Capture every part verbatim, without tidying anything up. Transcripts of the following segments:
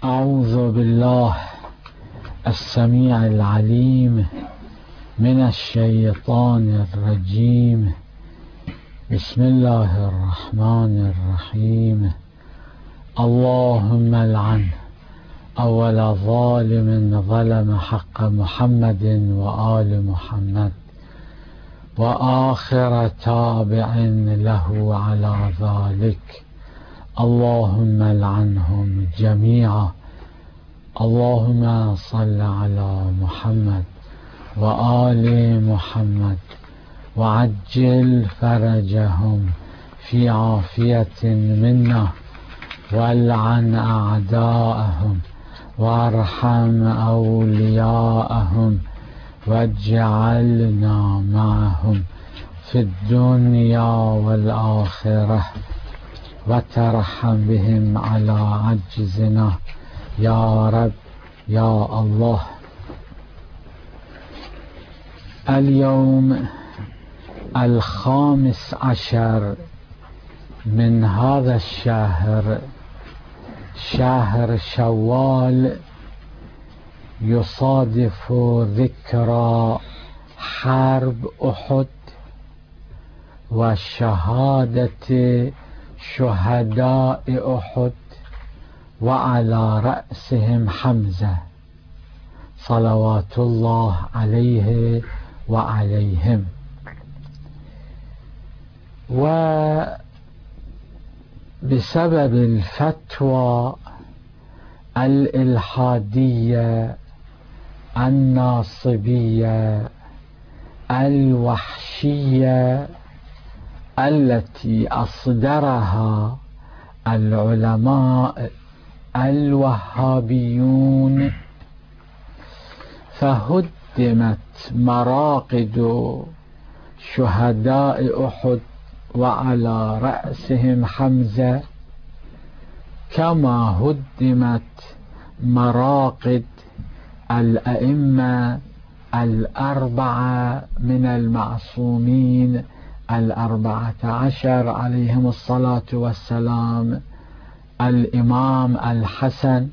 أعوذ بالله السميع العليم من الشيطان الرجيم. بسم الله الرحمن الرحيم. اللهم لعن أول ظالم ظلم حق محمد وآل محمد، وآخر تابع له على ذلك. اللهم لعنهم جميعا. اللهم صل على محمد وآل محمد وعجل فرجهم في عافية منا، والعن أعداءهم وارحم أولياءهم، واجعلنا معهم في الدنيا والآخرة، وترحم بهم على عجزنا يا رب يا الله. اليوم الخامس عشر من هذا الشهر، شهر شوال، يصادف ذكرى حرب أحد وشهادة شهداء أحد، وعلى رأسهم حمزة صلوات الله عليه وعليهم. وبسبب الفتوى الإلحادية الناصبية الوحشية التي أصدرها العلماء الوهابيون، فهدمت مراقد شهداء أحد وعلى رأسهم حمزة، كما هدمت مراقد الأئمة الأربعة من المعصومين الأربعة عشر عليهم الصلاة والسلام: الإمام الحسن،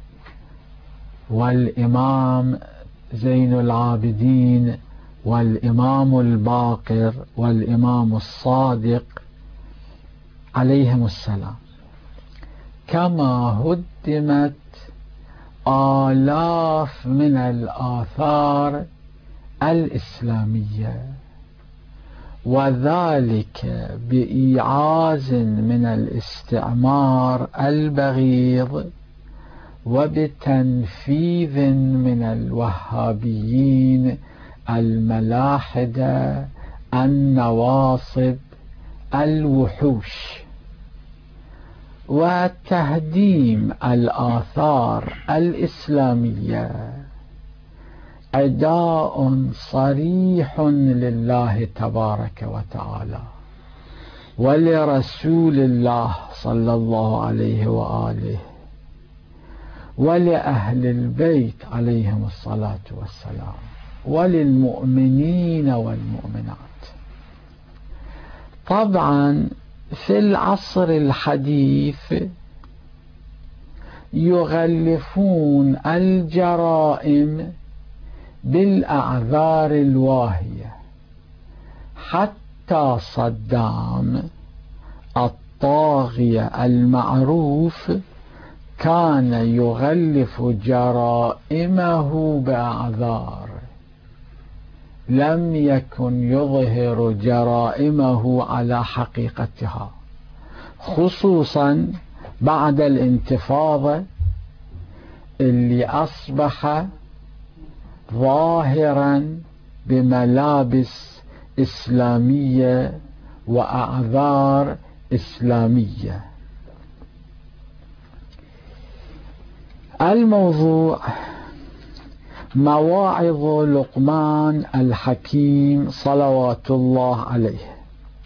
والإمام زين العابدين، والإمام الباقر، والإمام الصادق عليهم السلام. كما هدمت آلاف من الآثار الإسلامية، وذلك بإيعاز من الاستعمار البغيض، وبتنفيذ من الوهابيين الملاحدة النواصب الوحوش. وتهديم الآثار الإسلامية أداء صريح لله تبارك وتعالى ولرسول الله صلى الله عليه وآله ولأهل البيت عليهم الصلاة والسلام، وللمؤمنين والمؤمنات. طبعا في العصر الحديث يغلفون الجرائم بالأعذار الواهية. حتى صدام الطاغية المعروف كان يغلف جرائمه بأعذار، لم يكن يظهر جرائمه على حقيقتها، خصوصا بعد الانتفاضة اللي أصبح ظاهرا بملابس إسلامية وأعذار إسلامية. الموضوع مواعظ لقمان الحكيم صلوات الله عليه.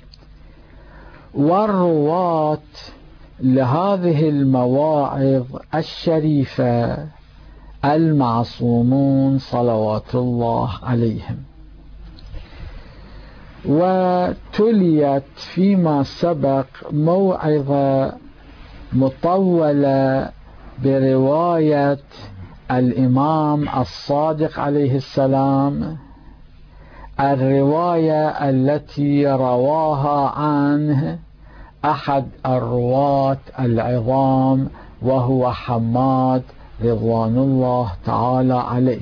والرواة لهذه المواعظ الشريفة المعصومون صلوات الله عليهم. وتليت فيما سبق موعظة مطولة برواية الإمام الصادق عليه السلام، الرواية التي رواها عنه أحد الرواة العظام وهو حماد رضوان الله تعالى عليه.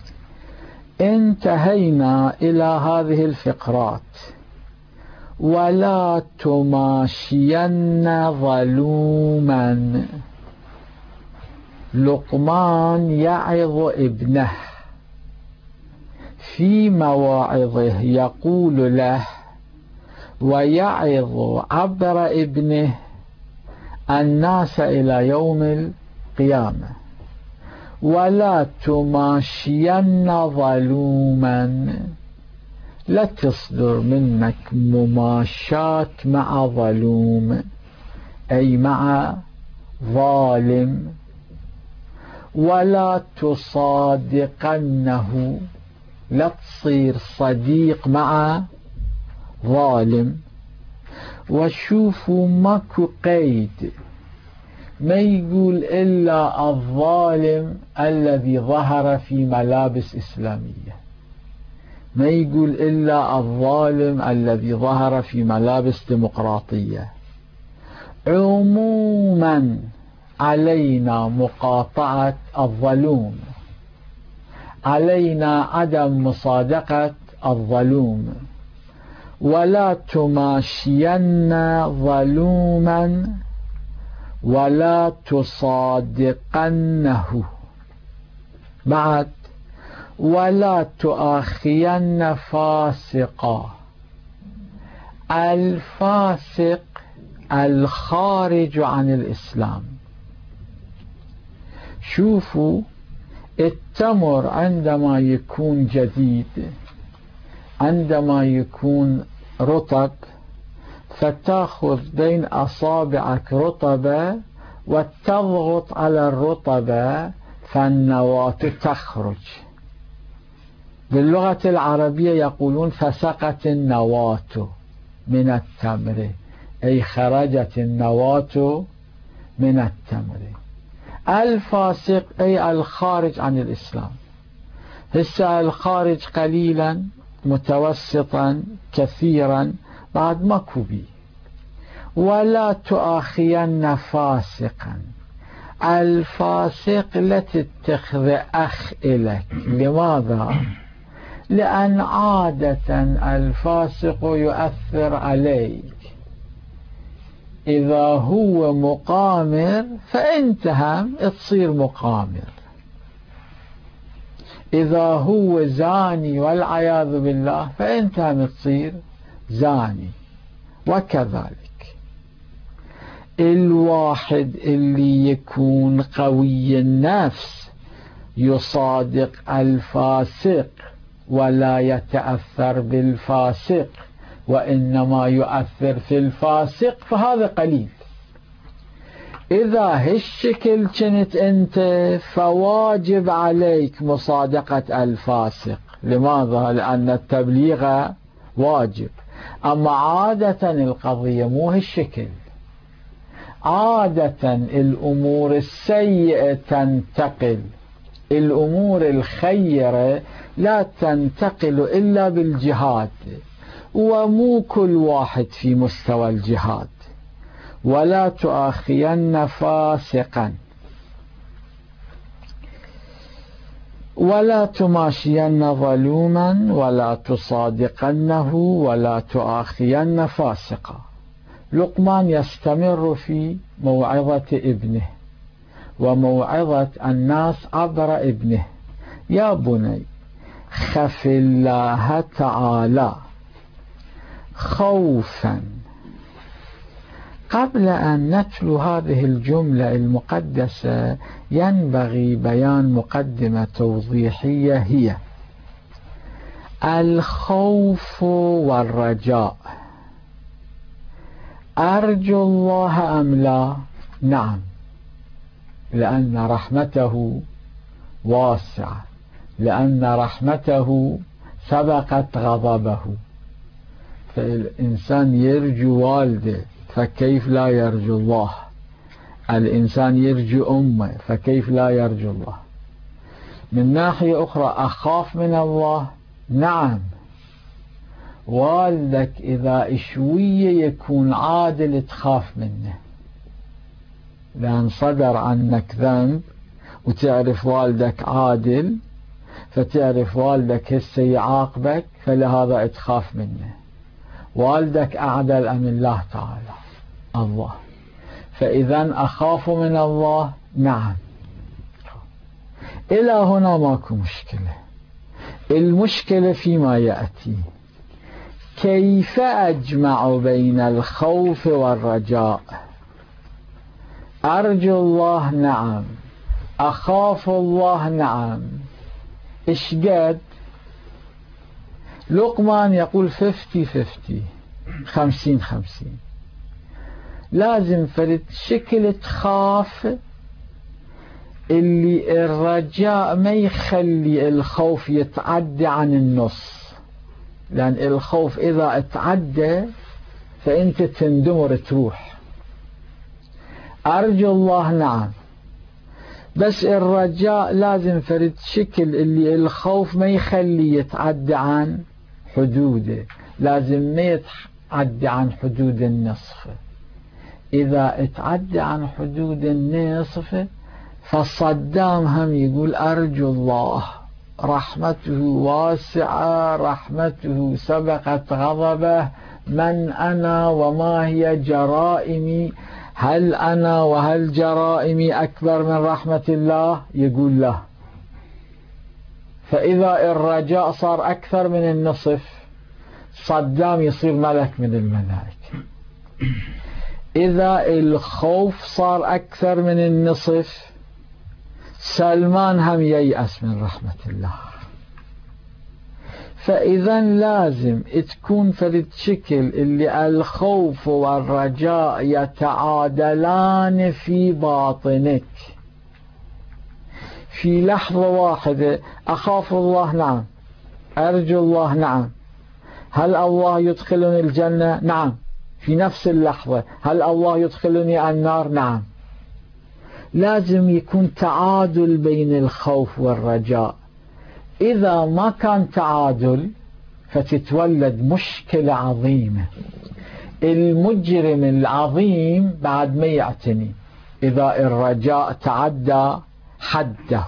انتهينا إلى هذه الفقرات: ولا تماشين ظلوما. لقمان يعظ ابنه، في مواعظه يقول له ويعظ عبر ابنه الناس إلى يوم القيامة: ولا تماشين ظلوما. لا تصدر منك مماشاة مع ظلوم، أي مع ظالم. ولا تصادقنه، لا تصير صديق مع ظالم. وشوفوا ماكو قيد، ما يقول إلا الظالم الذي ظهر في ملابس إسلامية، ما يقول إلا الظالم الذي ظهر في ملابس ديمقراطية. عموما علينا مقاطعة الظلوم، علينا عدم مصادقة الظلوم. ولا تماشين ظلوما ولا تصادقنه. بعد: ولا تؤاخين فاسقا. الفاسق الخارج عن الإسلام. شوفوا التمر عندما يكون جديد، عندما يكون رطب، فتأخذ بين أصابعك رطبة وتضغط على الرطبة فالنواة تخرج. باللغة العربية يقولون فسقت النواة من التمر، أي خرجت النواة من التمر. الفاسق أي الخارج عن الإسلام. هسه الخارج قليلا، متوسطا، كثيرا، بعد ماكو بي. ولا تؤاخين فاسقا. الفاسق لا تتخذ أخ إليك. لماذا؟ لأن عادة الفاسق يؤثر عليك. إذا هو مقامر فأنت هم تصير مقامر، إذا هو زاني والعياذ بالله فأنت هم تصير زاني. وكذلك الواحد اللي يكون قوي النفس يصادق الفاسق ولا يتأثر بالفاسق، وإنما يؤثر في الفاسق، فهذا قليل. إذا هالشكل كنت أنت فواجب عليك مصادقة الفاسق. لماذا؟ لأن التبليغ واجب. أما عادة القضية مو هالشكل. عادة الأمور السيئة تنتقل، الأمور الخيرة لا تنتقل إلا بالجهاد، ومو كل واحد في مستوى الجهاد. ولا تؤاخين فاسقا. ولا تماشين ظلوما ولا تصادقنه ولا تؤاخين فاسقا. لقمان يستمر في موعظة ابنه وموعظة الناس عبر ابنه: يا بني خف الله تعالى خوفا. قبل أن نتلو هذه الجملة المقدسة ينبغي بيان مقدمة توضيحية، هي الخوف والرجاء. أرجو الله أم لا؟ نعم، لأن رحمته واسعة، لأن رحمته سبقت غضبه. فالإنسان يرجو والده، فكيف لا يرجو الله؟ الإنسان يرجو أمه، فكيف لا يرجو الله؟ من ناحية أخرى أخاف من الله، نعم. والدك إذا شوية يكون عادل تخاف منه، لأن صدر عنك ذنب وتعرف والدك عادل، فتعرف والدك هسه يعاقبك، فلهذا تخاف منه. والدك أعدل أم الله تعالى؟ الله. فإذا أخاف من الله، نعم. إلى هنا ماكو مشكلة. المشكلة فيما يأتي: كيف أجمع بين الخوف والرجاء؟ أرجو الله، نعم. أخاف الله، نعم. إيش قد؟ لقمان يقول ففتي ففتي، خمسين خمسين. لازم فرد شكل تخاف اللي الرجاء ما يخلي الخوف يتعدى عن النص، لأن الخوف إذا اتعدى فأنت تندمر تروح. أرجو الله، نعم. بس الرجاء لازم فرد شكل اللي الخوف ما يخلي يتعدى عن حدوده، لازم ما يتعدى عن حدود النصف. إذا اتعدى عن حدود النصف فصدام هم يقول أرجو الله، رحمته واسعة، رحمته سبقت غضبه، من أنا وما هي جرائمي؟ هل أنا وهل جرائمي أكبر من رحمة الله؟ يقول لا. فإذا الرجاء صار أكثر من النصف، صدام يصير ملك من الملائكة. إذا الخوف صار أكثر من النصف، سلمان هم ييأس من رحمة الله. فإذا لازم تكون فرد شكل اللي الخوف والرجاء يتعادلان في باطنك في لحظة واحدة. أخاف الله، نعم. أرجو الله، نعم. هل الله يدخلني الجنة؟ نعم. في نفس اللحظة. هل الله يدخلني النار؟ نعم. لازم يكون تعادل بين الخوف والرجاء. إذا ما كان تعادل فتتولد مشكلة عظيمة. المجرم العظيم بعد ما يعتني إذا الرجاء تعدى حده،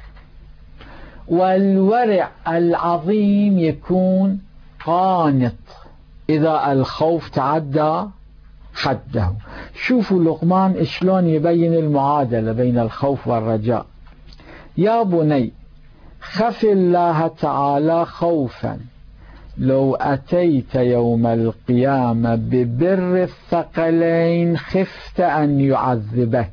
والورع العظيم يكون قانط إذا الخوف تعدى حده. شوفوا لقمان شلون يبين المعادلة بين الخوف والرجاء. يا بني خف الله تعالى خوفا لو أتيت يوم القيامة ببر الثقلين خفت أن يعذبك.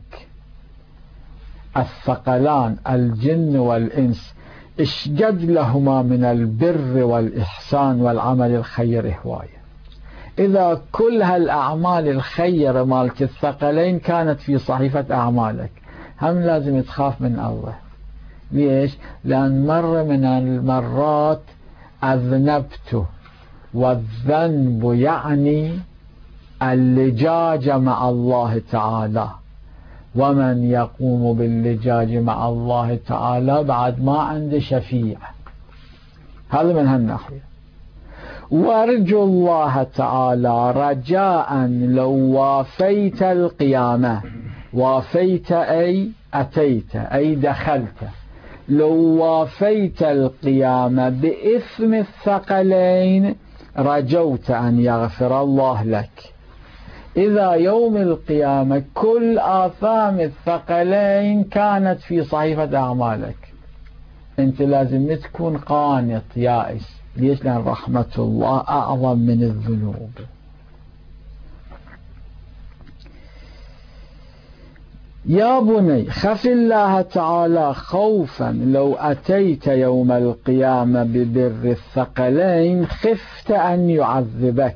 الثقلان الجن والإنس اشجد لهما من البر والإحسان والعمل الخير هواية. إذا كل هالأعمال الخيرة مالت الثقلين كانت في صحيفة أعمالك، هم لازم تخاف من الله. ليش؟ لأن مرة من المرات أذنبت، والذنب يعني اللجاج مع الله تعالى، ومن يقوم باللجاج مع الله تعالى بعد ما عنده شفيع. هذا من هالناحية. وارجو الله تعالى رجاء لو وافيت القيامة. وافيت أي أتيت أي دخلت. لو وافيت القيامة بإثم الثقلين رجوت أن يغفر الله لك. إذا يوم القيامة كل آثام الثقلين كانت في صحيفة أعمالك، أنت لازم تكون قانط يائس. ليش؟ لأن رحمة الله أعظم من الذنوب. يا بني خف الله تعالى خوفا لو أتيت يوم القيامة ببر الثقلين خفت أن يعذبك.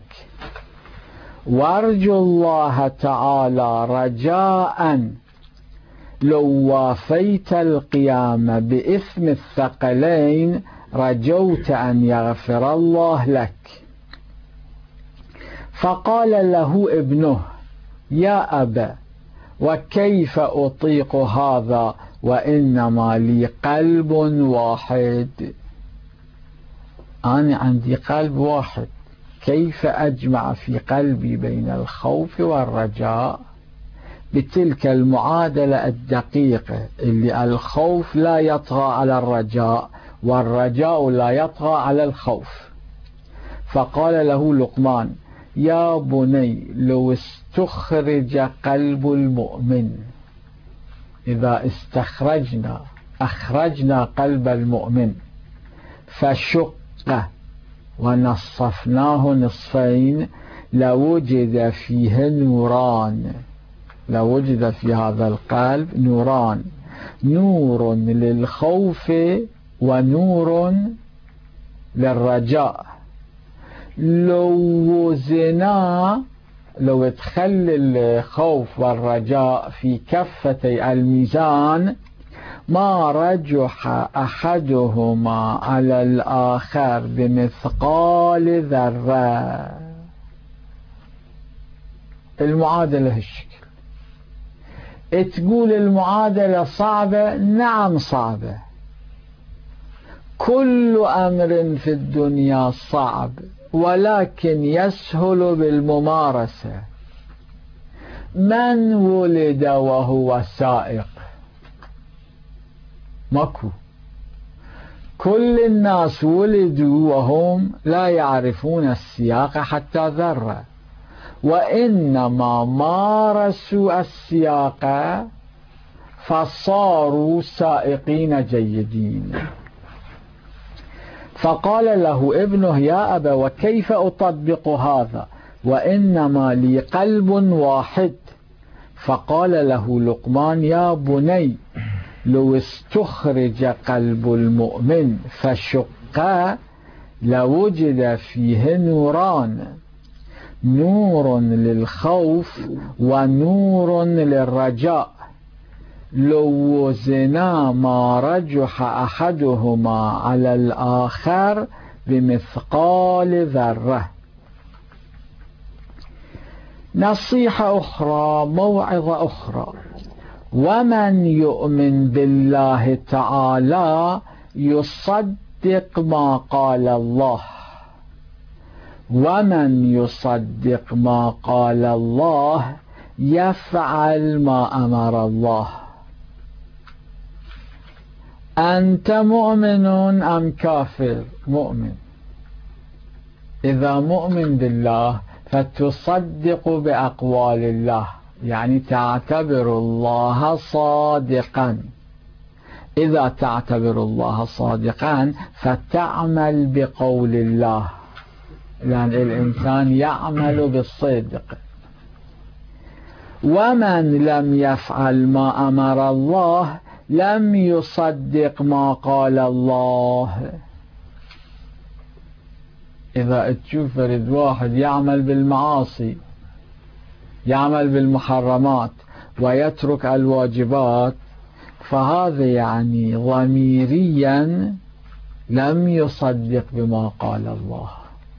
وارجو الله تعالى رجاء لو وافيت القيامة بإثم الثقلين رجوت أن يغفر الله لك. فقال له ابنه: يا أبا وكيف أطيق هذا وإنما لي قلب واحد؟ أنا عندي قلب واحد، كيف أجمع في قلبي بين الخوف والرجاء بتلك المعادلة الدقيقة اللي الخوف لا يطغى على الرجاء والرجاء لا يطغى على الخوف؟ فقال له لقمان: يا بني لو استخرج قلب المؤمن، إذا استخرجنا أخرجنا قلب المؤمن فشق ونصفناه نصفين لوجد فيه نوران، لوجد في هذا القلب نوران، نور للخوف ونور للرجاء. لو وزنا، لو تخلي الخوف والرجاء في كفتي الميزان ما رجح أحدهما على الآخر بمثقال ذرة. المعادلة هالشكل. تقول المعادلة صعبة؟ نعم صعبة، كل أمر في الدنيا صعب ولكن يسهل بالممارسة. من ولد وهو سائق؟ ماكو. كل الناس ولدوا وهم لا يعرفون السياقة حتى ذرة، وإنما مارسوا السياقة فصاروا سائقين جيدين. فقال له ابنه: يا أبا وكيف أطبق هذا وإنما لي قلب واحد؟ فقال له لقمان: يا بني لو استخرج قلب المؤمن فشق لوجد فيه نوران، نور للخوف ونور للرجاء، لو وزنا ما رجح أحدهما على الآخر بمثقال ذرة. نصيحة أخرى، موعظة أخرى: ومن يؤمن بالله تعالى يصدق ما قال الله، ومن يصدق ما قال الله يفعل ما أمر الله. أنت مؤمن أم كافر؟ مؤمن. إذا مؤمن بالله فتصدق بأقوال الله، يعني تعتبر الله صادقا. إذا تعتبر الله صادقا فتعمل بقول الله، لأن الإنسان يعمل بالصدق. ومن لم يفعل ما أمر الله لم يصدق ما قال الله. إذا تشوف فرد واحد يعمل بالمعاصي، يعمل بالمحرمات ويترك الواجبات، فهذا يعني ضميريا لم يصدق بما قال الله.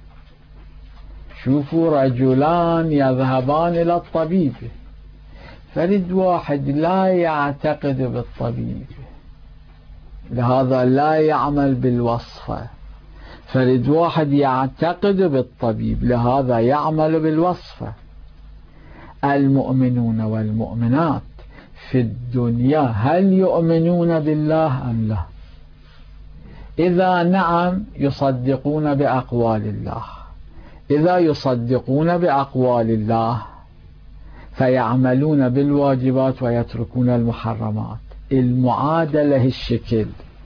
شوفوا رجلان يذهبان إلى الطبيب، فرد واحد لا يعتقد بالطبيب لهذا لا يعمل بالوصفة، فرد واحد يعتقد بالطبيب لهذا يعمل بالوصفة. المؤمنون والمؤمنات في الدنيا هل يؤمنون بالله أم لا؟ إذا نعم يصدقون بأقوال الله، إذا يصدقون بأقوال الله فيعملون بالواجبات ويتركون المحرمات. المعادلة الشكل،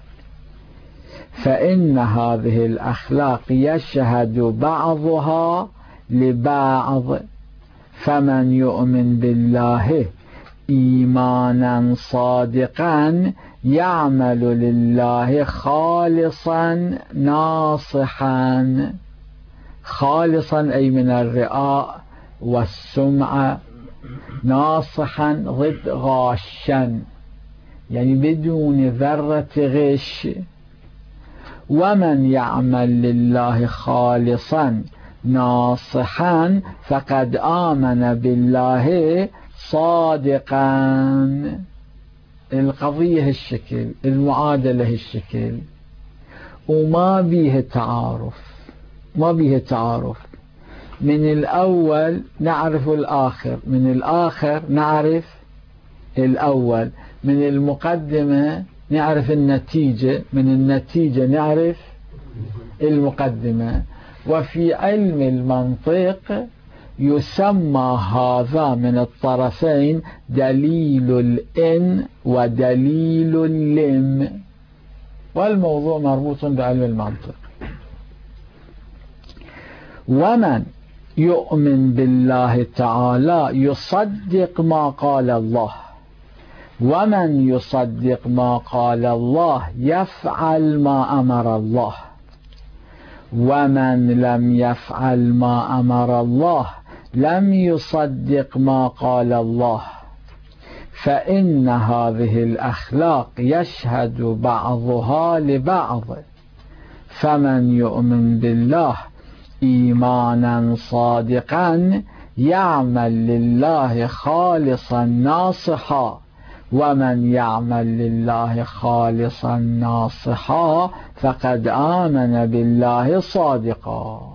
فإن هذه الأخلاق يشهد بعضها لبعض، فمن يؤمن بالله إيمانا صادقا يعمل لله خالصا ناصحا، خالصا أي من الرئاء والسمعة، ناصحا ضد غاشا يعني بدون ذرة غش. ومن يعمل لله خالصا ناصحا فقد آمن بالله صادقا. القضية هالشكل، المعادلة هالشكل، وما بيها تعارف، ما بيها تعارف. من الأول نعرف الآخر، من الآخر نعرف الأول، من المقدمة نعرف النتيجة، من النتيجة نعرف المقدمة. وفي علم المنطق يسمى هذا من الطرفين دليل الإن ودليل اللم، والموضوع مربوط بعلم المنطق. ومن يؤمن بالله تعالى يصدق ما قال الله، ومن يصدق ما قال الله يفعل ما أمر الله، ومن لم يفعل ما أمر الله لم يصدق ما قال الله. فإن هذه الأخلاق يشهد بعضها لبعض، فمن يؤمن بالله إيمانا صادقا يعمل لله خالصا ناصحا، ومن يعمل لله خالصا ناصحا فقد آمن بالله صادقا.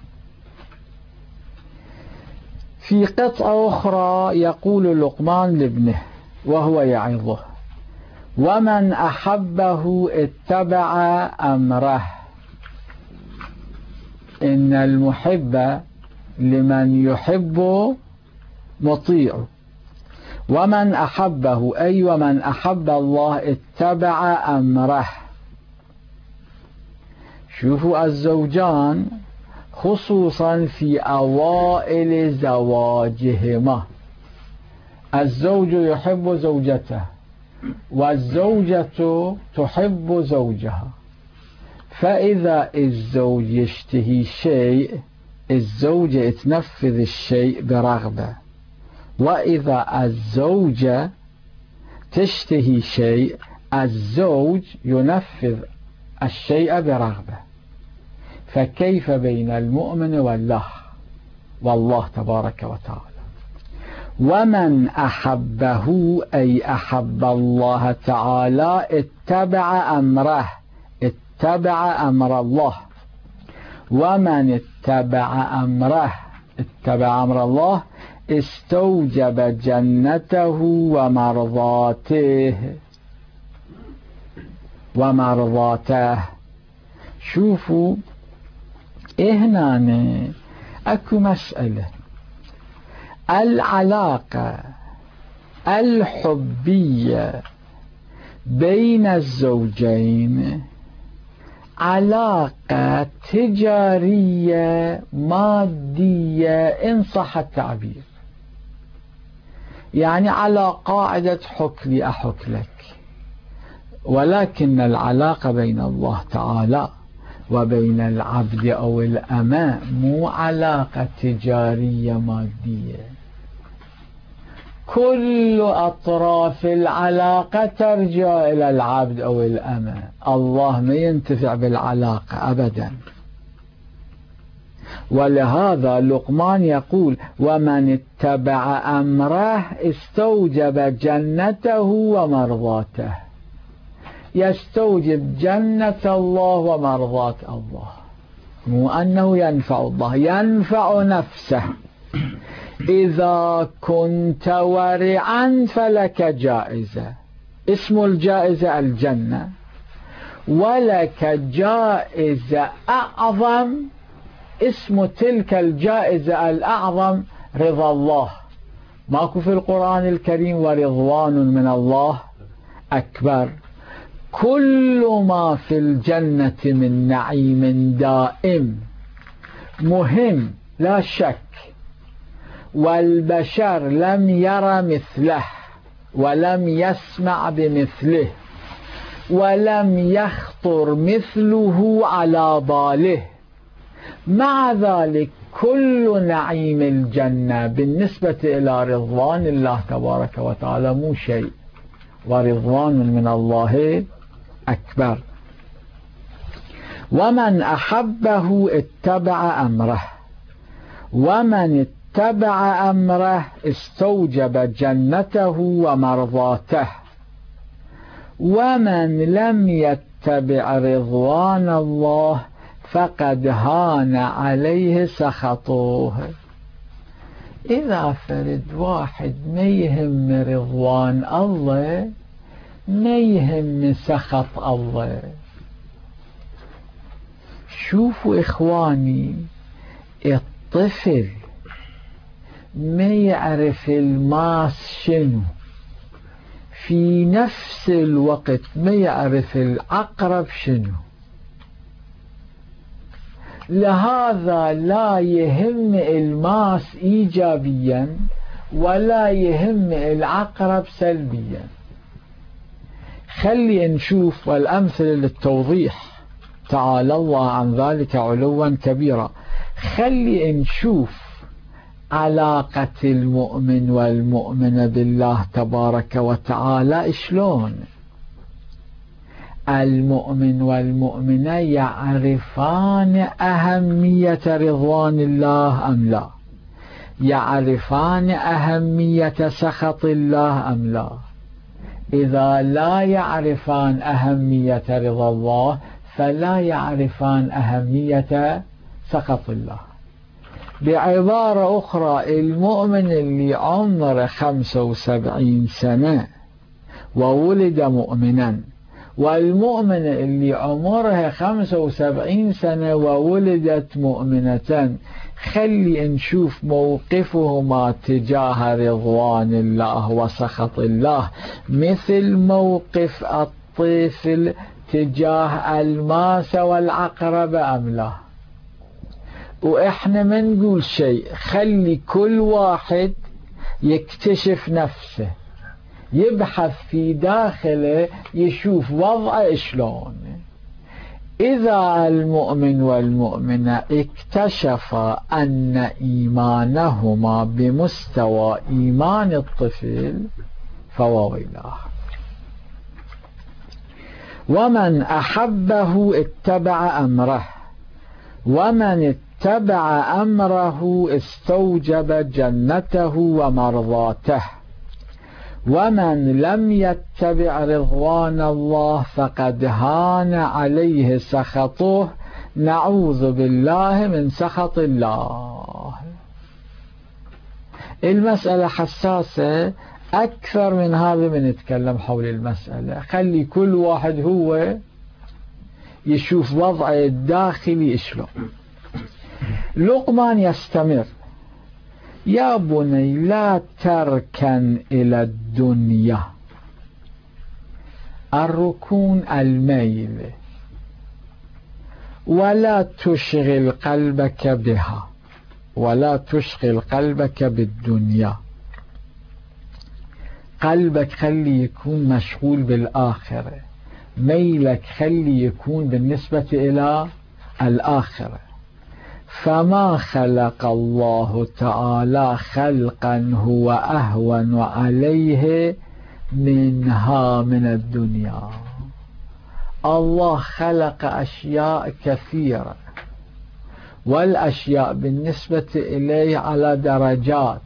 في قطعة أخرى يقول لقمان لابنه وهو يعظه: ومن أحبه اتبع أمره. إن المحب لمن يحب مطيع، ومن أحبه أي ومن أحب الله اتبع أمره. شوفوا الزوجان خصوصا في أوائل زواجهما، الزوج يحب زوجته والزوجة تحب زوجها، فإذا الزوج يشتهي شيء الزوجة تنفذ الشيء برغبة، وإذا الزوجة تشتهي شيء الزوج ينفذ الشيء برغبة. فكيف بين المؤمن والله والله تبارك وتعالى. ومن أحبه أي أحب الله تعالى اتبع أمره، اتبع أمر الله. ومن اتبع أمره اتبع أمر الله استوجب جنته ومرضاته ومرضاته. شوفوا هنا اكو مسألة، العلاقة الحبية بين الزوجين علاقة تجارية مادية إن صح التعبير، يعني على قاعدة حك لي أحك لك. ولكن العلاقة بين الله تعالى وبين العبد أو الأمة مو علاقة تجارية مادية، كل أطراف العلاقة ترجع إلى العبد أو الأمة، الله ما ينتفع بالعلاقة أبدا. ولهذا لقمان يقول: ومن اتبع أمره استوجب جنته ومرضاته. يستوجب جنة الله ومرضاة الله، مو أنه ينفع الله، ينفع نفسه. إذا كنت ورعا فلك جائزة، اسم الجائزة الجنة، ولك جائزة أعظم، اسم تلك الجائزة الأعظم رضا الله. ماكو في القرآن الكريم ورضوان من الله أكبر؟ كل ما في الجنة من نعيم دائم مهم لا شك، والبشر لم ير مثله ولم يسمع بمثله ولم يخطر مثله على باله. مع ذلك كل نعيم الجنة بالنسبة إلى رضوان الله تبارك وتعالى مو شيء، ورضوان من الله أكبر. ومن أحبه اتبع أمره، ومن اتبع أمره استوجب جنته ومرضاته، ومن لم يتبع رضوان الله فقد هان عليه سخطه. إذا فرد واحد ما يهم رضوان الله ما يهم سخط الله. شوفوا إخواني، الطفل ما يعرف الماس شنو، في نفس الوقت ما يعرف العقرب شنو، لهذا لا يهم الماس إيجابيا ولا يهم العقرب سلبيا. خلي نشوف، والأمثلة للتوضيح تعالى الله عن ذلك علوا كبيرا. خلي نشوف علاقة المؤمن والمؤمنة بالله تبارك وتعالى شلون. المؤمن والمؤمنة يعرفان أهمية رضوان الله أم لا؟ يعرفان أهمية سخط الله أم لا؟ إذا لا يعرفان أهمية رضا الله فلا يعرفان أهمية سخط الله. بعبارة أخرى، المؤمن اللي عمره خمسة وسبعين سنة وولد مؤمنا، والمؤمن اللي عمرها خمسة وسبعين سنة وولدت مؤمنة، خلي نشوف موقفهما تجاه رضوان الله وسخط الله مثل موقف الطفل تجاه الماس والعقرب أم لا؟ وإحنا ما نقول شيء، خلي كل واحد يكتشف نفسه، يبحث في داخله، يشوف وضعه شلون. إذا المؤمن والمؤمنة اكتشفا أن إيمانهما بمستوى إيمان الطفل فويلاه. ومن أحبه اتبع أمره، ومن اتبع أمره استوجب جنته ومرضاته، ومن لم يتبع رضوان الله فقد هان عليه سخطه. نعوذ بالله من سخط الله. المسألة حساسة، أكثر من هذا بنتكلم حول المسألة. خلي كل واحد هو يشوف وضعه الداخلي شلون. لقمان يستمر: يا بني لا تركن إلى الدنيا. الركون الميل، ولا تشغل قلبك بها، ولا تشغل قلبك بالدنيا. قلبك خلي يكون مشغول بالآخرة، ميلك خلي يكون بالنسبة إلى الآخرة. فما خلق الله تعالى خلقا هو أهون عليه منها من الدنيا. الله خلق أشياء كثيرة، والأشياء بالنسبة إليه على درجات،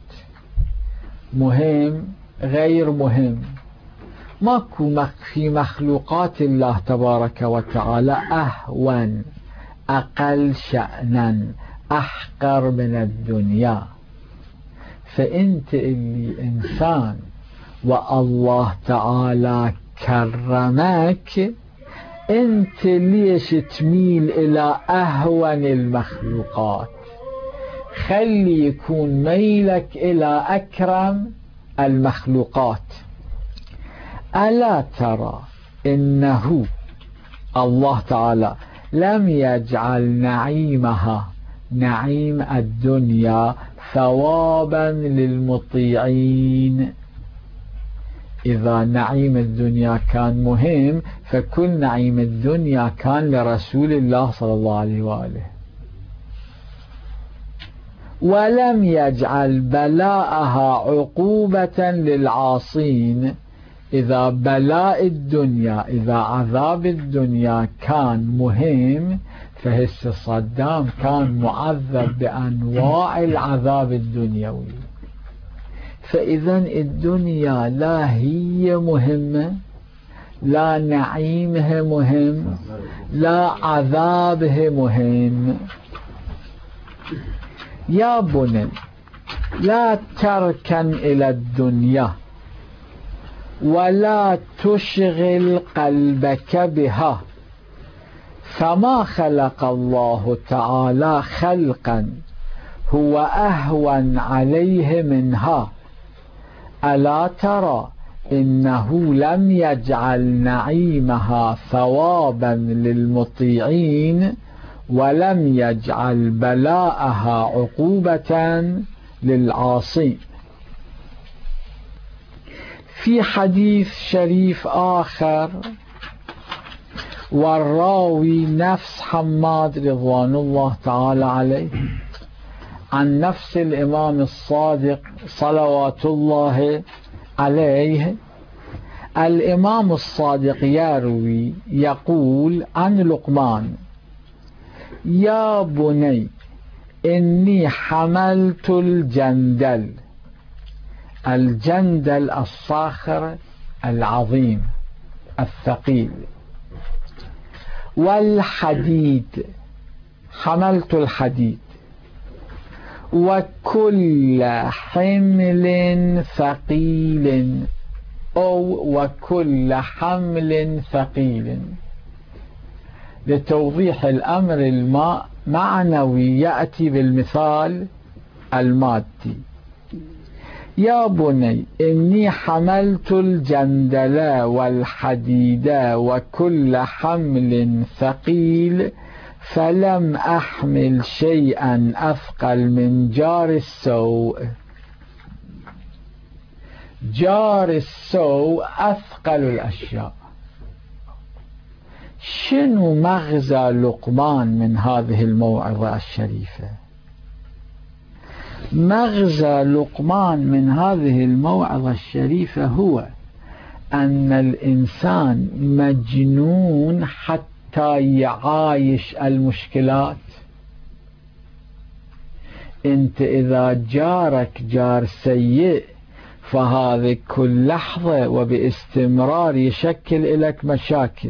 مهم غير مهم. ماكو في مخلوقات الله تبارك وتعالى أهون، أقل شأنا، أحقر من الدنيا. فأنت اللي إنسان والله تعالى كرمك، أنت ليش تميل إلى أهون المخلوقات؟ خلي يكون ميلك إلى أكرم المخلوقات. ألا ترى إنه الله تعالى لم يجعل نعيمها، نعيم الدنيا، ثوابا للمطيعين؟ إذا نعيم الدنيا كان مهم فكل نعيم الدنيا كان لرسول الله صلى الله عليه وآله. ولم يجعل بلاءها عقوبة للعاصين. إذا بلاء الدنيا، إذا عذاب الدنيا كان مهم فهسه صدام كان معذب بأنواع العذاب الدنيوي. فإذا الدنيا لا هي مهمة، لا نعيمها مهم، لا عذابها مهم. يا بني لا تركن إلى الدنيا ولا تشغل قلبك بها، فما خلق الله تعالى خلقا هو أهون عليه منها. ألا ترى إنه لم يجعل نعيمها ثوابا للمطيعين ولم يجعل بلاءها عقوبة للعاصين. في حديث شريف آخر والراوي نفس حماد رضوان الله تعالى عليه عن نفس الإمام الصادق صلوات الله عليه، الإمام الصادق يروي يقول عن لقمان: يا بني إني حملت الجندل. الجندل الصاخر العظيم الثقيل، والحديد، حملت الحديد، وكل حمل ثقيل أو وكل حمل ثقيل. لتوضيح الأمر المعنوي يأتي بالمثال المادي: يا بني إني حملت الجندل والحديد وكل حمل ثقيل فلم أحمل شيئا أثقل من جار السوء. جار السوء أثقل الأشياء. شنو مغزى لقمان من هذه الموعظة الشريفة؟ مغزى لقمان من هذه الموعظة الشريفة هو أن الإنسان مجنون حتى يعايش المشكلات. أنت إذا جارك جار سيء فهذا كل لحظة وباستمرار يشكل لك مشاكل.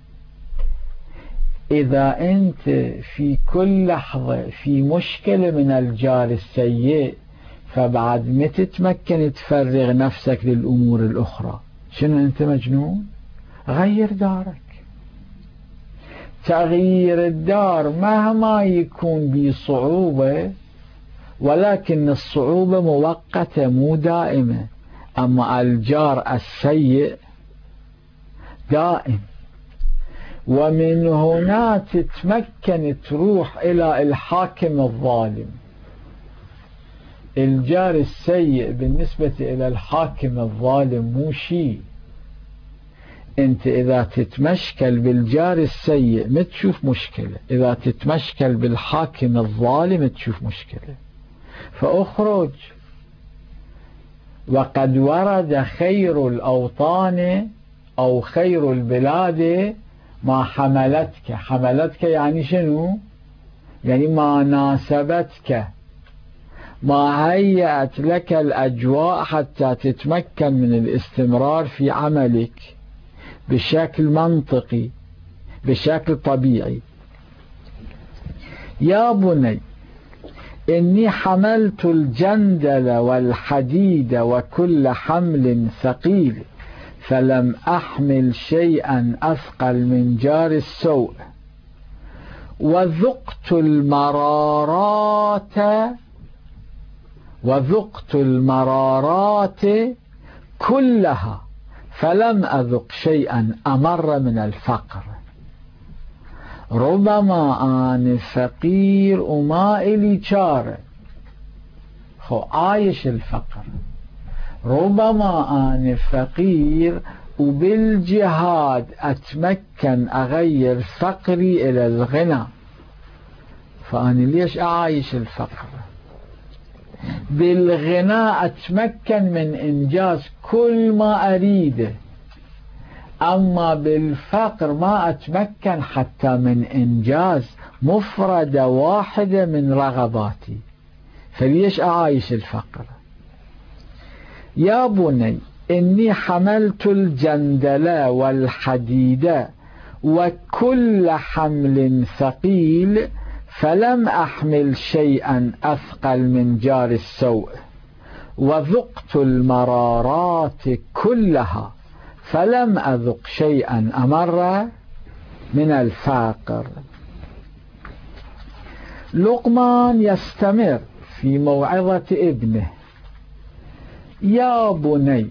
إذا أنت في كل لحظة في مشكلة من الجار السيء فبعد ما تتمكن تفرغ نفسك للأمور الأخرى. شنو أنت مجنون؟ غير دارك. تغيير الدار مهما يكون بصعوبة، ولكن الصعوبة مؤقتة مو دائمة، أما الجار السيء دائم. ومن هنا تتمكن تروح إلى الحاكم الظالم. الجار السيء بالنسبة إلى الحاكم الظالم مو شيء. أنت إذا تتمشكل بالجار السيء ما تشوف مشكلة، إذا تتمشكل بالحاكم الظالم تشوف مشكلة، فأخرج. وقد ورد خير الأوطان أو خير البلاد ما حملتك. حملتك يعني شنو؟ يعني ما ناسبتك، ما هيأت لك الأجواء حتى تتمكن من الاستمرار في عملك بشكل منطقي بشكل طبيعي. يا بني إني حملت الجندل والحديد وكل حمل ثقيل فلم أحمل شيئا أثقل من جار السوء وذقت المرارات وذقت المرارات كلها فلم أذق شيئا أمر من الفقر. ربما أنا فقير وما إلي شار خو عايش الفقر، ربما أنا فقير وبالجهاد أتمكن أغير فقري إلى الغنى، فأنا ليش أعايش الفقر؟ بالغنى أتمكن من إنجاز كل ما أريده. أما بالفقر ما أتمكن حتى من إنجاز مفردة واحدة من رغباتي، فليش أعايش الفقر؟ يا بني إني حملت الجندل والحديد وكل حمل ثقيل فلم أحمل شيئا أثقل من جار السوء، وذقت المرارات كلها فلم أذق شيئا أمر من الفقر. لقمان يستمر في موعظة ابنه: يا بني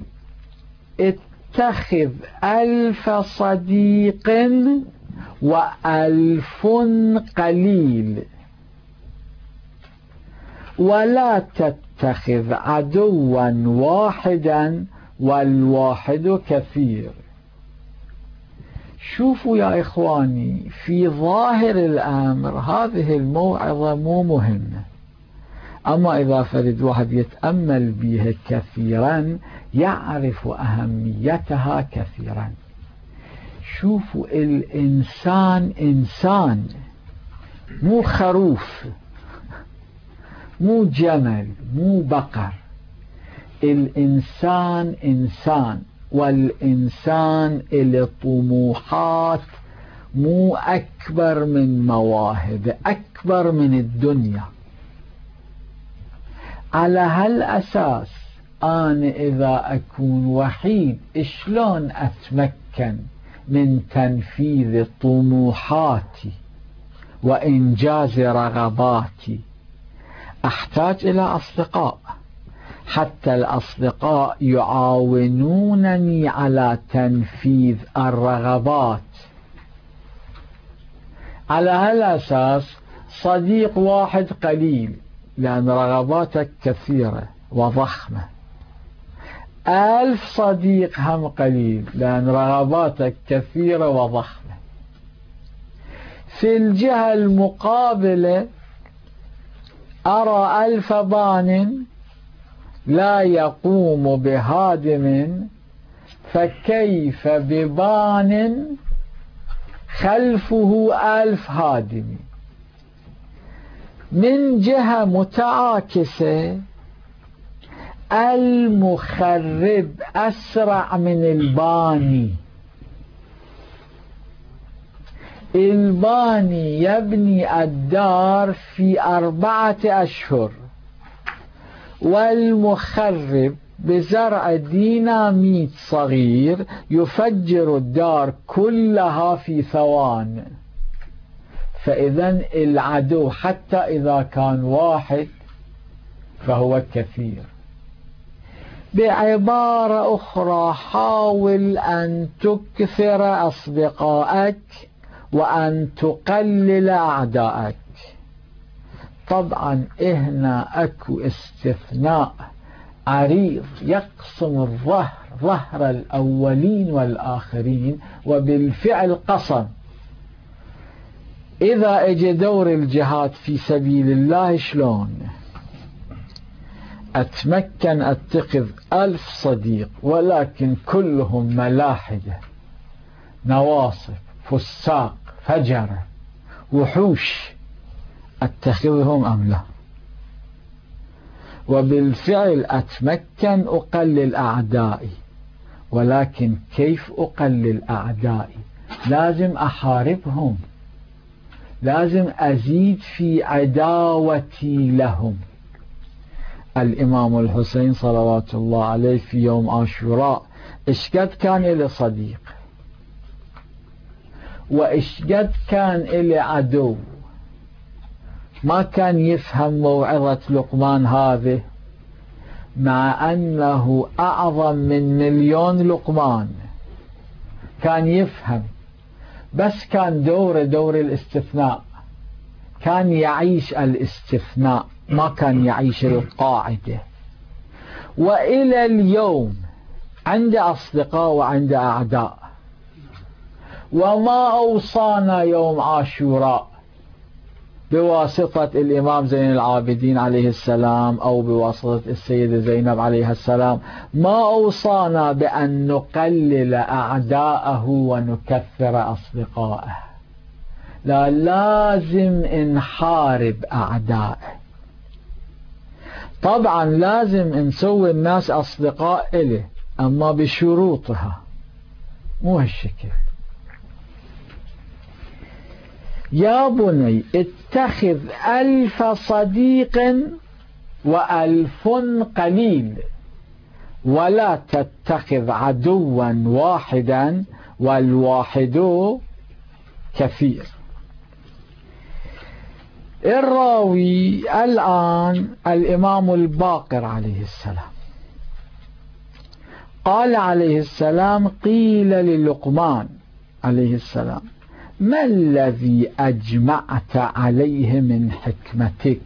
اتخذ ألف صديق وألف قليل، ولا تتخذ عدوا واحدا والواحد كثير. شوفوا يا إخواني، في ظاهر الأمر هذه الموعظة مو مهمة، أما إذا فرد واحد يتأمل بها كثيرا يعرف أهميتها كثيرا. شوفوا، الإنسان إنسان، مو خروف، مو جمل، مو بقر. الإنسان إنسان، والإنسان له طموحات مو أكبر من مواهب، أكبر من الدنيا. على هالأساس أنا إذا أكون وحيد شلون أتمكن من تنفيذ طموحاتي وإنجاز رغباتي؟ أحتاج إلى أصدقاء، حتى الأصدقاء يعاونونني على تنفيذ الرغبات. على هالأساس صديق واحد قليل، لأن رغباتك كثيرة وضخمة. ألف صديق هم قليل، لأن رغباتك كثيرة وضخمة. في الجهة المقابلة أرى ألف بان لا يقوم بهادم، فكيف ببان خلفه ألف هادم. من جهة متعاكسة المخرب أسرع من الباني. الباني يبني الدار في أربعة أشهر، والمخرب بزرع ديناميت صغير يفجر الدار كلها في ثوان. فإذا العدو حتى إذا كان واحد فهو كثير. بعبارة أخرى، حاول أن تكثر أصدقائك وأن تقلل أعدائك. طبعا هنا أكو استثناء عريض يقسم الظهر ظهر الأولين والآخرين، وبالفعل قسم. إذا اجى دور الجهاد في سبيل الله شلون أتمكن أتخذ ألف صديق ولكن كلهم ملاحدة، نواصب، فساق، فجرة، وحوش، أتخذهم أم لا؟ وبالفعل أتمكن أقلل أعدائي. ولكن كيف أقلل أعدائي؟ لازم أحاربهم، لازم أزيد في عداوتي لهم. الإمام الحسين صلوات الله عليه في يوم عاشوراء إشقد كان إلى صديق وإشقد كان إلى عدو. ما كان يفهم موعظة لقمان هذه، مع أنه أعظم من مليون لقمان. كان يفهم، بس كان دور دور الاستثناء، كان يعيش الاستثناء، ما كان يعيش القاعدة. وإلى اليوم عنده أصدقاء وعنده أعداء. وما أوصانا يوم عاشوراء بواسطة الإمام زين العابدين عليه السلام أو بواسطة السيدة زينب عليه السلام، ما أوصانا بأن نقلل أعداءه ونكثر أصدقائه. لا، لازم نحارب أعدائه. طبعا لازم نسوي الناس أصدقاء إله، أما بشروطها، مو هالشكل. يا بني اتخذ ألف صديق وألف قليل، ولا تتخذ عدوا واحدا والواحد كثير. الراوي الآن الإمام الباقر عليه السلام قال عليه السلام: قيل للقمان عليه السلام: ما الذي أجمعت عليه من حكمتك؟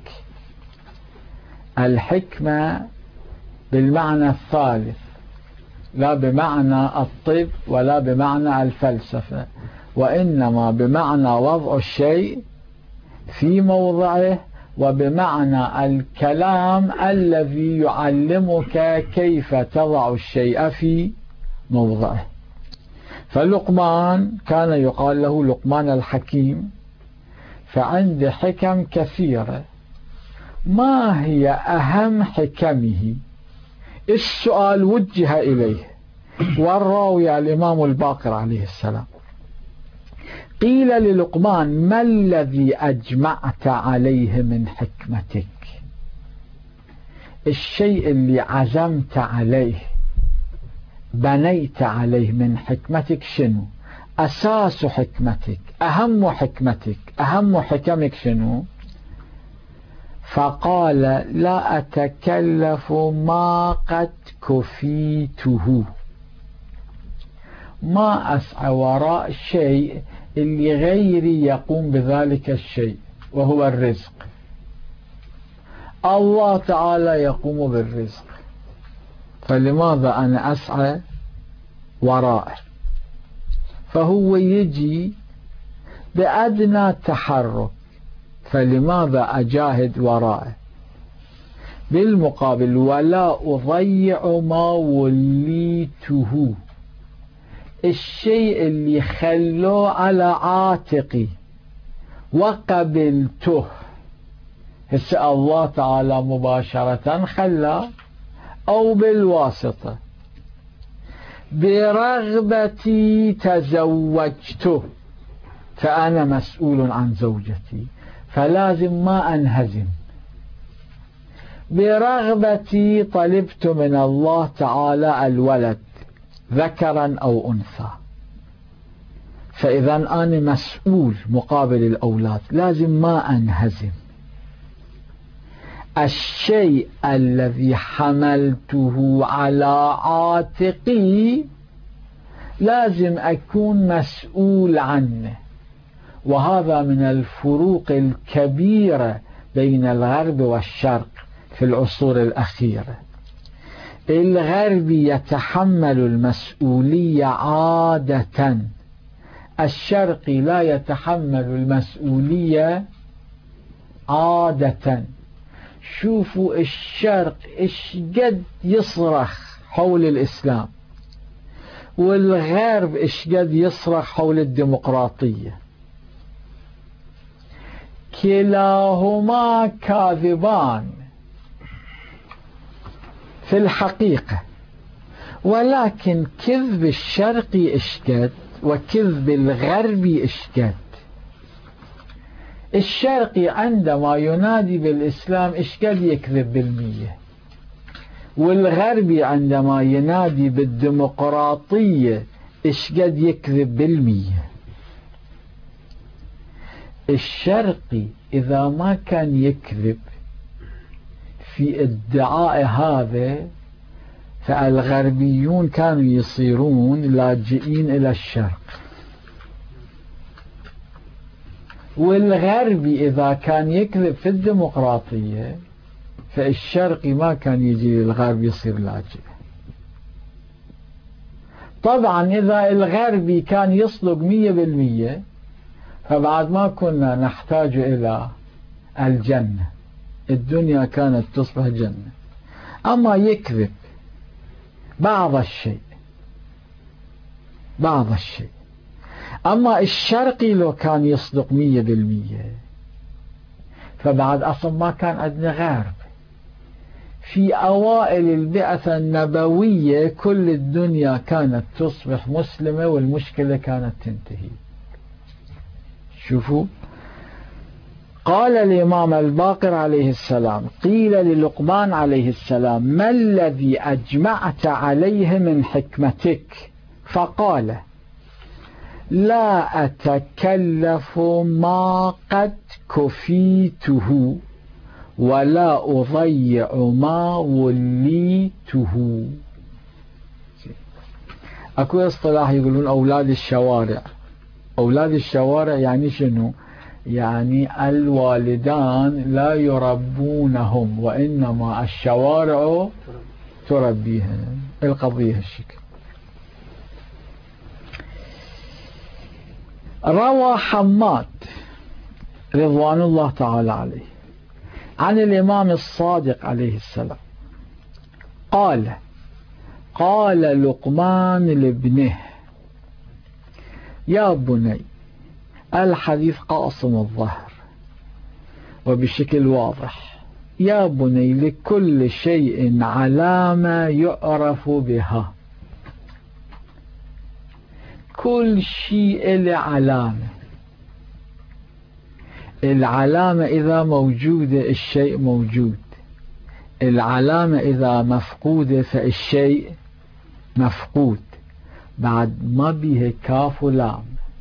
الحكمة بالمعنى الثالث، لا بمعنى الطب ولا بمعنى الفلسفة، وإنما بمعنى وضع الشيء في موضعه، وبمعنى الكلام الذي يعلمك كيف تضع الشيء في موضعه. فلقمان كان يقال له لقمان الحكيم، فعنده حكم كثيرة. ما هي أهم حكمه؟ السؤال وجه إليه، والراوي الإمام الباقر عليه السلام. قيل للقمان: ما الذي أجمعت عليه من حكمتك؟ الشيء اللي عزمت عليه، بنيت عليه من حكمتك شنو؟ أساس حكمتك، أهم حكمتك، أهم حكمك شنو؟ فقال: لا أتكلف ما قد كفيته، ما أسعى وراء شيء اللي غيري يقوم بذلك الشيء، وهو الرزق. الله تعالى يقوم بالرزق، فلماذا أنا أسعى وراءه؟ فهو يجي بأدنى تحرك، فلماذا أجاهد وراءه؟ بالمقابل: ولا أضيع ما وليته، الشيء اللي خلوه على عاتقي وقبلته، هسه الله تعالى مباشرة خلاه أو بالواسطة. برغبتي تزوجته، فأنا مسؤول عن زوجتي، فلازم ما أنهزم. برغبتي طلبت من الله تعالى الولد ذكرا أو أنثى، فإذا أنا مسؤول مقابل الأولاد، لازم ما أنهزم. الشيء الذي حملته على عاتقي لازم أكون مسؤول عنه. وهذا من الفروق الكبيرة بين الغرب والشرق في العصور الأخيرة. الغرب يتحمل المسؤولية عادة، الشرقي لا يتحمل المسؤولية عادة. شوفوا الشرق إيش قد يصرخ حول الإسلام، والغرب إيش قد يصرخ حول الديمقراطية. كلاهما كاذبان في الحقيقة، ولكن كذب الشرقي إيش قد وكذب الغربي إيش قد. الشرقي عندما ينادي بالإسلام إيش قد يكذب بالمية، والغربي عندما ينادي بالديمقراطية إيش قد يكذب بالمية. الشرقي إذا ما كان يكذب في ادعاء هذا، فالغربيون كانوا يصيرون لاجئين إلى الشرق، والغربي إذا كان يكذب في الديمقراطية، فالشرقي ما كان يجي للغرب يصير لاجئ. طبعا إذا الغربي كان يصدق مية بالمية، فبعد ما كنا نحتاج إلى الجنة، الدنيا كانت تصبح جنة. أما يكذب بعض الشيء بعض الشيء. أما الشرقي لو كان يصدق مية بالمية فبعد أصلا ما كان عندنا غرب. في أوائل البعثة النبوية كل الدنيا كانت تصبح مسلمة والمشكلة كانت تنتهي. شوفوا، قال الإمام الباقر عليه السلام: قيل للقمان عليه السلام: ما الذي أجمعت عليه من حكمتك؟ فقال: لا أتكلف ما قد كفيته ولا أضيع ما وليته. أكو اصطلاح يقولون أولاد الشوارع. أولاد الشوارع يعني شنو؟ يعني الوالدان لا يربونهم وإنما الشوارع تربيهم. القضية هالشكل. روى حماد رضوان الله تعالى عليه عن الإمام الصادق عليه السلام قال: قال لقمان لابنه: يا بني، الحديث قاصم الظهر وبشكل واضح، يا بني لكل شيء علامة يعرف بها. كل شيء له علامة. العلامة إذا موجودة الشيء موجود، العلامة إذا مفقودة فالشيء مفقود. بعد ما بيه كاف ولام.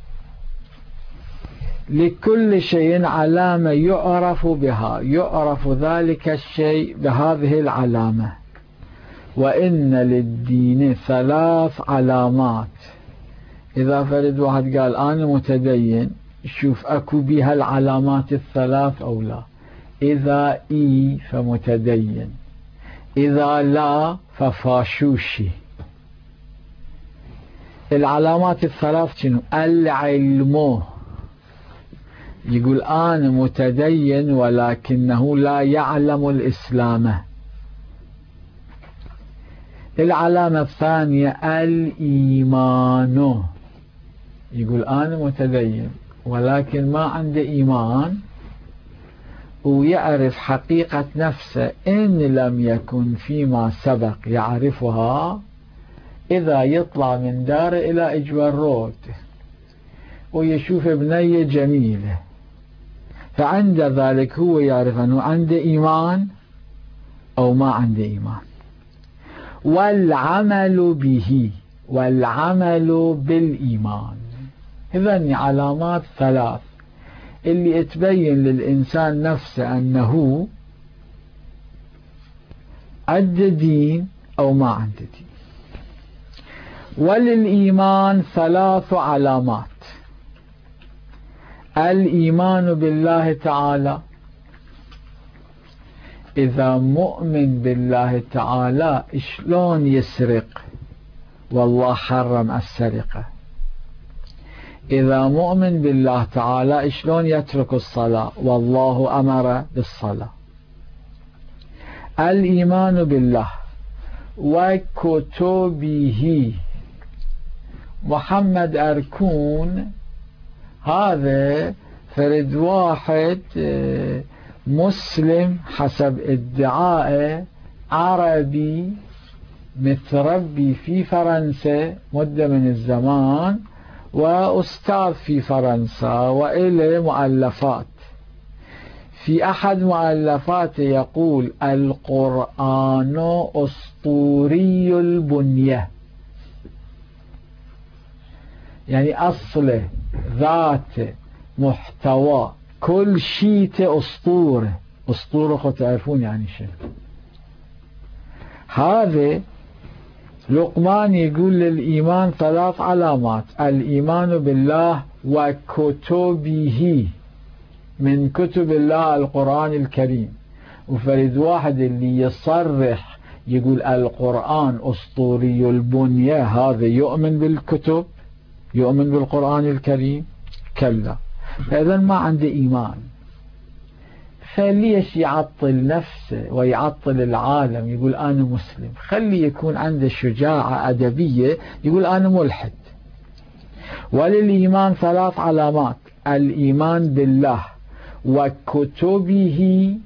لكل شيء علامة يعرف بها، يعرف ذلك الشيء بهذه العلامة. وإن للدين ثلاث علامات. إذا فرد واحد قال أنا متدين، شوف أكو بها العلامات الثلاث أو لا. إذا إي فمتدين، إذا لا ففاشوشي. العلامات الثلاث شنو؟ العلم، يقول أنا متدين ولكنه لا يعلم الإسلام. العلامة الثانية الإيمان، يقول أنا متدين ولكن ما عنده إيمان ويعرف حقيقة نفسه إن لم يكن فيما سبق يعرفها. إذا يطلع من داره إلى إجوار رود ويشوف بنية جميلة، فعند ذلك هو يعرف أنه عنده إيمان أو ما عنده إيمان. والعمل به، والعمل بالإيمان. إذن علامات ثلاث اللي تبين للإنسان نفسه أنه عنده دين أو ما عنده دين. وللإيمان ثلاث علامات: الإيمان بالله تعالى. إذا مؤمن بالله تعالى شلون يسرق والله حرم السرقة؟ إذا مؤمن بالله تعالى شلون يترك الصلاة والله أمر بالصلاة؟ الإيمان بالله وكتبه. محمد أركون هذا فرد واحد مسلم حسب ادعائه، عربي متربي في فرنسا مدة من الزمان وأستاذ في فرنسا وإله مؤلفات. في أحد مؤلفاته يقول: القرآن أسطوري البنية، يعني أصله ذاته محتوى كل شيء أسطورة. أسطورة قد تعرفون يعني شيء. هذا لقمان يقول للإيمان ثلاث علامات: الإيمان بالله وكتبه، من كتب الله القرآن الكريم. وفرد واحد اللي يصرح يقول القرآن أسطوري البنية، هذا يؤمن بالكتب، يؤمن بالقرآن الكريم؟ كلا. فإذا ما عنده إيمان. فليش يعطل نفسه ويعطل العالم يقول أنا مسلم؟ خلي يكون عنده شجاعة أدبية يقول أنا ملحد. وللإيمان ثلاث علامات: الإيمان بالله وكتبه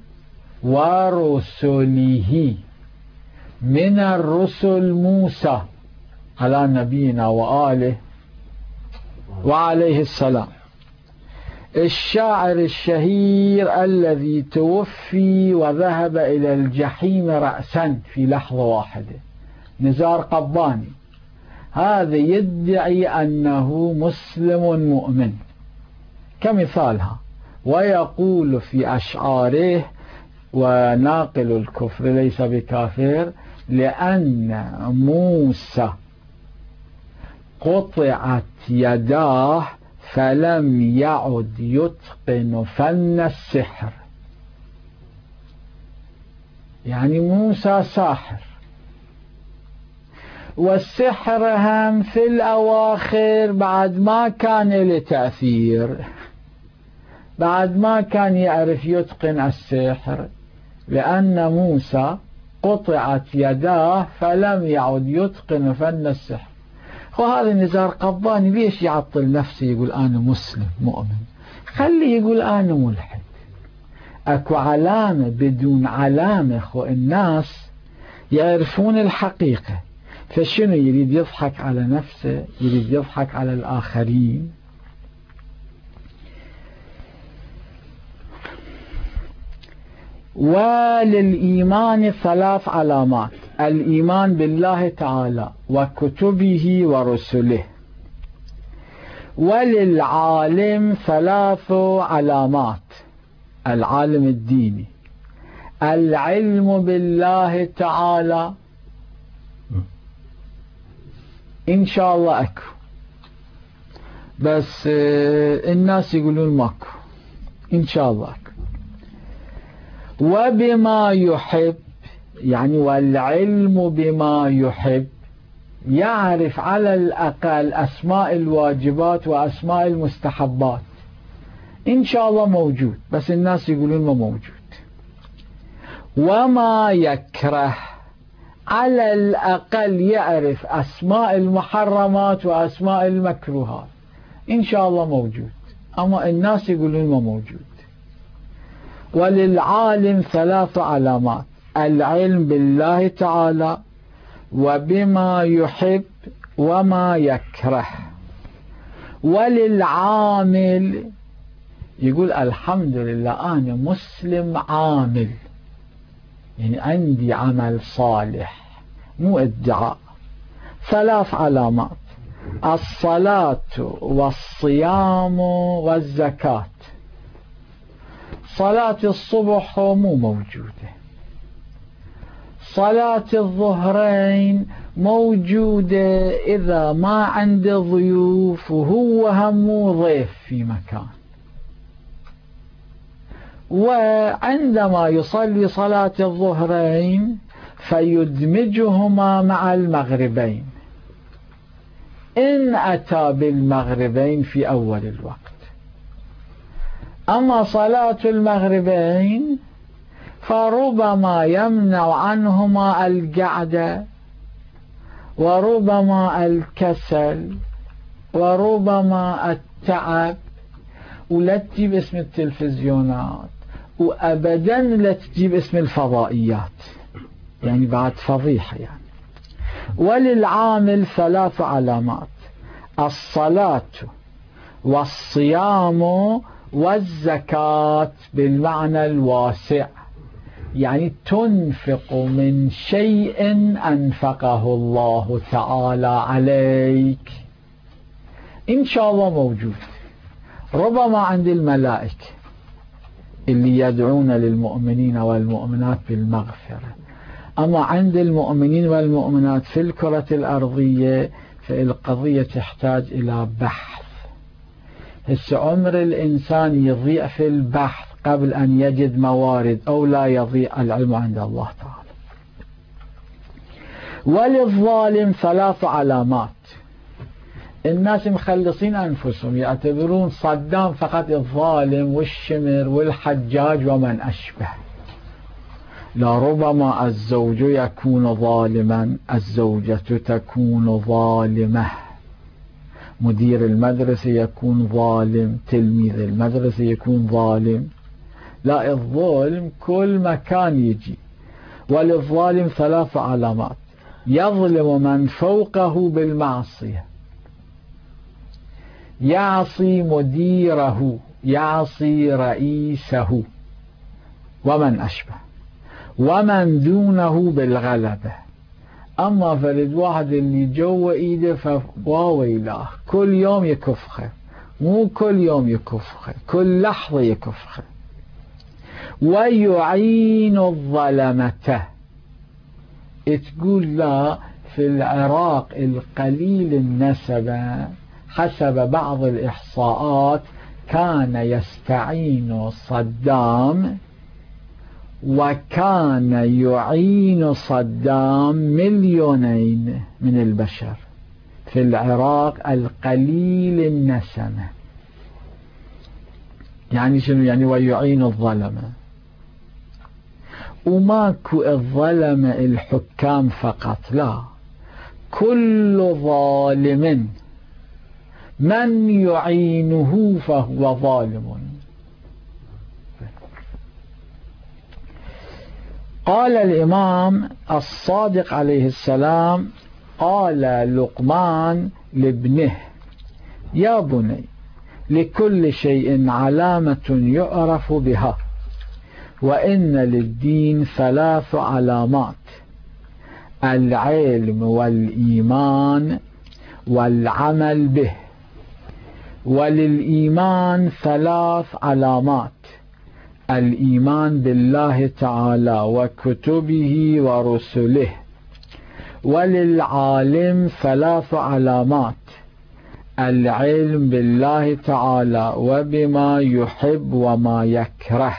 ورسله، من الرسل موسى على نبينا وآله وعليه السلام، الشاعر الشهير الذي توفي وذهب إلى الجحيم رأسا في لحظة واحدة، نزار قباني، هذا يدعي أنه مسلم مؤمن كمثالها، ويقول في أشعاره: وناقل الكفر ليس بكافر، لأن موسى قطعت يداه فلم يعد يتقن فن السحر. يعني موسى ساحر، والسحر هم في الأواخر بعد ما كان له تأثير، بعد ما كان يعرف يتقن السحر، لأن موسى قطعت يداه فلم يعد يتقن فن السحر. وهذا نزار قباني ليش يعطل نفسه يقول أنا مسلم مؤمن؟ خلي يقول أنا ملحد. أكو علامة بدون علامة، خو الناس يعرفون الحقيقة، فشنو يريد؟ يضحك على نفسه، يريد يضحك على الآخرين. وللإيمان ثلاث علامات: الإيمان بالله تعالى وكتبه ورسله. وللعالم ثلاث علامات: العالم الديني، العلم بالله تعالى، إن شاء الله أكو، بس الناس يقولون ماكو، إن شاء الله أكو. وبما يحب، يعني والعلم بما يحب، يعرف على الأقل أسماء الواجبات وأسماء المستحبات، إن شاء الله موجود، بس الناس يقولون ما موجود. وما يكره، على الأقل يعرف أسماء المحرمات وأسماء المكروهات، إن شاء الله موجود، أما الناس يقولون ما موجود. وللعالم ثلاث علامات: العلم بالله تعالى وبما يحب وما يكره. وللعامل يقول الحمد لله أنا مسلم عامل، يعني عندي عمل صالح، مو ادعاء. ثلاث علامات: الصلاة والصيام والزكاة. صلاة الصبح مو موجودة، صلاة الظهرين موجودة إذا ما عنده ضيوف وهو هم ضيف في مكان، وعندما يصلي صلاة الظهرين فيدمجهما مع المغربين إن أتى بالمغربين في أول الوقت. أما صلاة المغربين فربما يمنع عنهما القعدة، وربما الكسل، وربما التعب، ولا تجيب اسم التلفزيونات، وأبدا لا تجيب اسم الفضائيات، يعني بعد فضيحة يعني. وللعامل ثلاث علامات: الصلاة والصيام والزكاة بالمعنى الواسع، يعني تنفق من شيء أنفقه الله تعالى عليك، إن شاء الله موجود. ربما عند الملائكة اللي يدعون للمؤمنين والمؤمنات بالمغفرة، أما عند المؤمنين والمؤمنات في الكرة الأرضية فالقضية تحتاج إلى بحث. هسه عمر الإنسان يضيع في البحث قبل أن يجد موارد، أو لا يضيع، العلم عند الله تعالى. وللظالم ثلاث علامات: الناس مخلصين أنفسهم، يعتبرون صدام فقط الظالم والشمر والحجاج ومن أشبه. لربما الزوج يكون ظالما، الزوجة تكون ظالمة، مدير المدرسة يكون ظالم، تلميذ المدرسة يكون ظالم. لا، الظلم كل مكان يجي. وللظالم ثلاث علامات: يظلم من فوقه بالمعصية، يعصي مديره، يعصي رئيسه ومن أشبه، ومن دونه بالغلبة. أما فرد واحد اللي جوا إيده فواويلاه، كل يوم يكفخه، مو كل يوم يكفخه، كل لحظة يكفخه. ويعين الظلمة. تقول لا، في العراق القليل النسبة حسب بعض الإحصاءات كان يستعين صدام وكان يعين صدام مليونين من البشر في العراق القليل النسمة. يعني شنو يعني ويعين الظلمة؟ وماكو الظلمة الحكام فقط، لا، كل ظالم من يعينه فهو ظالم. قال الإمام الصادق عليه السلام: قال لقمان لابنه: يا بني، لكل شيء علامة يعرف بها، وإن للدين ثلاث علامات: العلم والإيمان والعمل به. وللإيمان ثلاث علامات: الإيمان بالله تعالى وكتبه ورسله. وللعالم ثلاث علامات: العلم بالله تعالى وبما يحب وما يكره.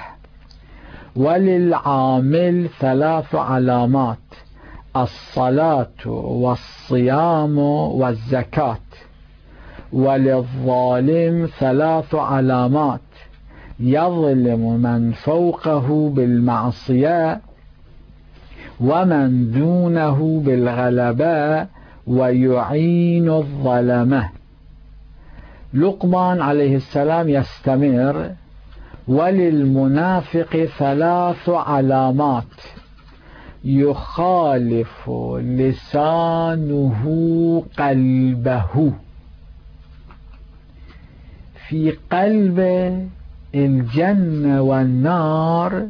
وللعامل ثلاث علامات: الصلاة والصيام والزكاة. وللظالم ثلاث علامات: يظلم من فوقه بالمعصية ومن دونه بالغلبة ويعين الظلمة. لقمان عليه السلام يستمر: وللمنافق ثلاث علامات: يخالف لسانه قلبه. في قلبه الجنة والنار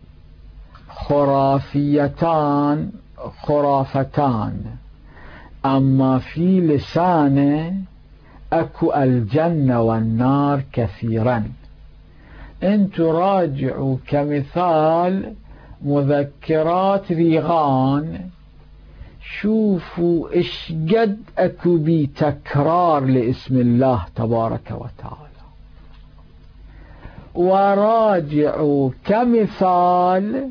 خرافيتان خرافتان، أما في لسانه أكو الجنة والنار كثيرا. انتو راجعوا كمثال مذكرات ريغان، شوفوا ايش قد اكو بي تكرار لاسم الله تبارك وتعالى. وراجعوا كمثال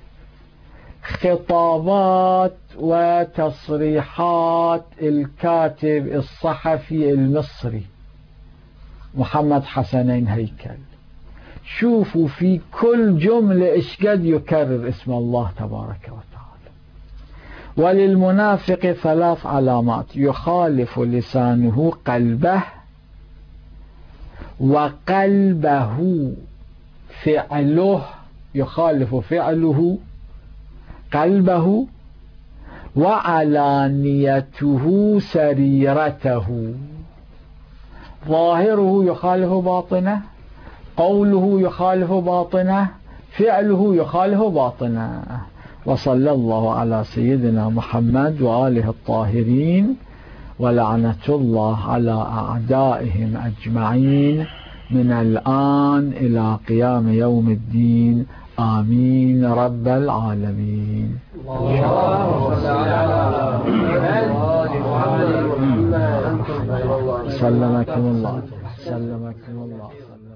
خطابات وتصريحات الكاتب الصحفي المصري محمد حسنين هيكل، شوفوا في كل جملة ايش قد يكرر اسم الله تبارك وتعالى. وللمنافق ثلاث علامات: يخالف لسانه قلبه، وقلبه فعله، يخالف فعله قلبه، وعلانيته سريرته، ظاهره يخالف باطنه، قوله يخالف باطنه، فعله يخالف باطنه. وصلى الله على سيدنا محمد وآله الطاهرين، ولعنة الله على أعدائهم أجمعين من الآن إلى قيام يوم الدين، آمين رب العالمين. سلمكم الله، سلمكم الله.